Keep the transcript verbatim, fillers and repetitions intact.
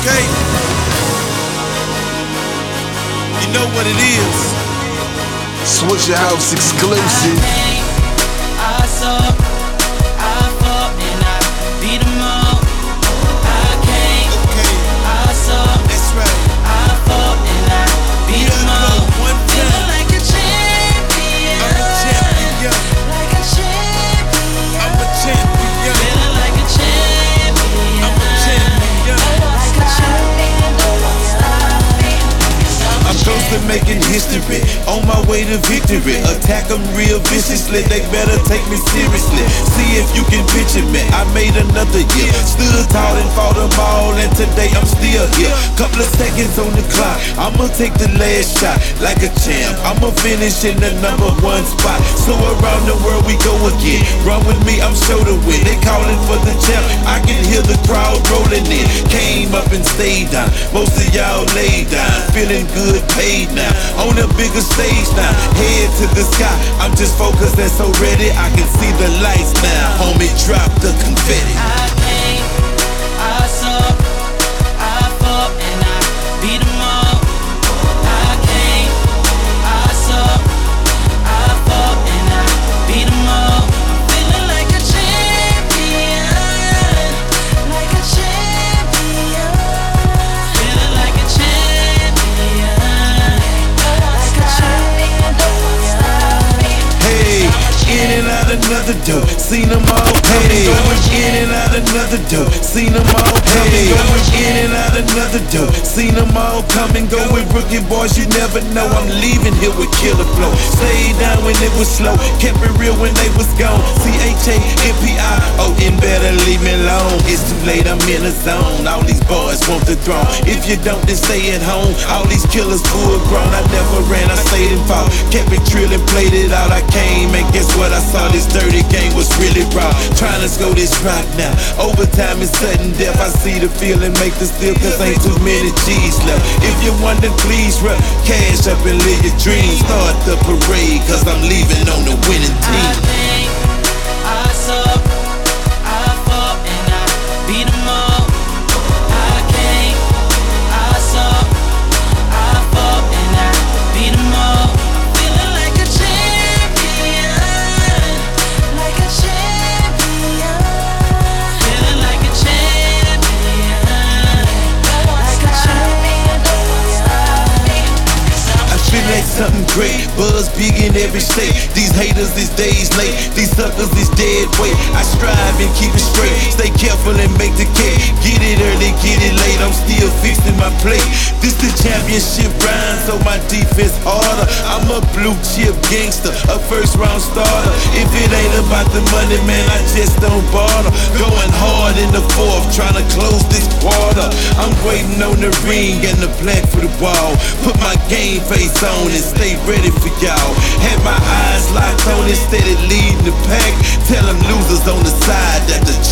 Okay? You know what it is. Swisher House exclusive. I saw, I fought, and I beat 'em all. I came, Okay, I saw, that's right. I fought, and I beat 'em all. One Feeling time, like a champion, I'm a champion. like a champion. I'm a champion. Feeling like a champion, I'm a champion. like a champion. Don't stop me. I'm close to making history, on my way to victory. Attack them real viciously, they better take me seriously. See if you can picture me, I made another year. Stood tall and fought them all, and today I'm still here. Couple of seconds on the clock, I'ma take the last shot like a champ. I'ma finish in the number one spot. So around the world we go again. Run with me, I'm sure to win. They calling for the champ, I can hear the crowd rolling in. Came up and stayed down, most of y'all laid down. Feeling good, paid now, on a bigger stage now. Head to the sky, I'm just focused and so ready. I can see the lights now, homie, drop the confetti. I came, I saw, I fought, and I beat 'em all. I came, I saw, I fought, and I beat 'em all. Feeling like a champion, like a champion. Feeling like a champion, like a champion. Don't stop me. Hey, in and out another door, seen them all. Hey, in and out another door, seen them all. Hey, in and out another door, seen them all come and go with rookie boys. You never know, I'm leaving here with killer flow. Stayed down when it was slow, kept it real when they was gone. C H A M P I O N, better leave me alone. It's too late, I'm in the zone. All these boys want the throne. If you don't, then stay at home. All these killers full grown. I never ran, I stayed and fought. Kept it trill and played it out. I came and guess what? I saw this dirty game was really raw. Trying to score this rock now. Overtime is sudden death. I see the feeling, make the steal, cause ain't too many G's left. If you wonder, please run cash up and live your dreams. Start the parade, cause I'm leaving on the winning I team. came, I saw, I fought, and I beat 'em all. I came, I saw, I fought, and I beat 'em all. Feeling like a champion, like a champion. Feeling like a champion, like a champion. Don't stop me. I feel like something great, buzz big in every state. These haters is days late, these suckers is dead weight. I strive and keep it straight, stay careful and make the cake. Get it early, get it late, I'm still fixing my plate. This the championship grind, so my defense harder. I'm a blue chip gangster, a first round starter. If it ain't about the money, man, I just don't bother. Going hard in the fourth, trying to close this quarter. I'm waiting on the ring and the black for the wall. Put my game face on and stay ready for y'all. Had my eyes locked on it, steady leading the pack. Tell them losers on the side that the